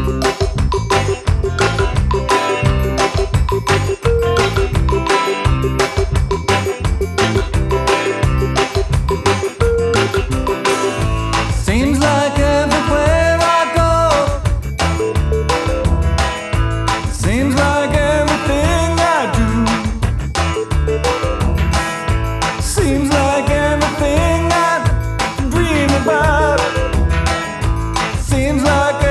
Seems like everywhere I go, seems like everything I do, seems like everything I dream about, seems like